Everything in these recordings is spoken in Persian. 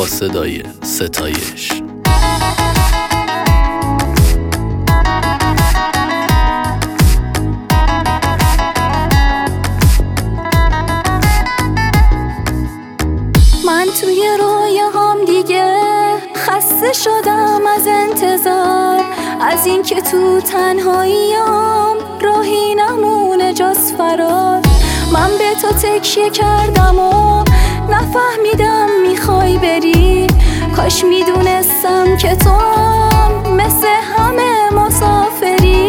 با صدای ستایش. من توی رویاهام دیگه خسته شدم از انتظار، از این که تو تنهاییام راهی نمونه جز فرار. من به تو تکیه کردم و نفهمیدم میخوای بری، کاش میدونستم که تو هم مثل همه مسافری.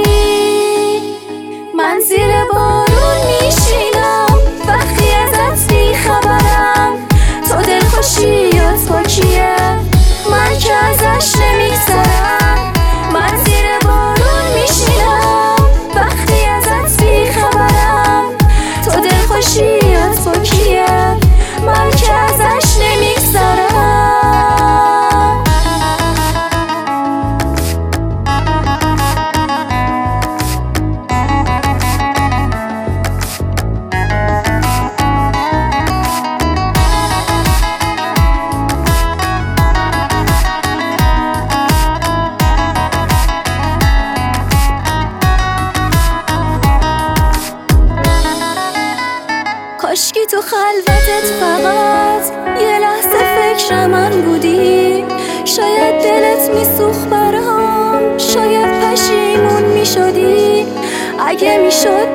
من زیر بارون میشینم وقتی ازت بیخبرم، تو دلخوشیات با کیه من که ازش نمیگذرم. من زیر بارون میشینم وقتی ازت بیخبرم، تو دلخوشیات با کیه من که ازش نمیگذرم. کاشکی تو خلوتت فقط یه لحظه فکر من بودی، شاید دلت میسوخت برام، شاید پشیمون میشدی. اگه میشد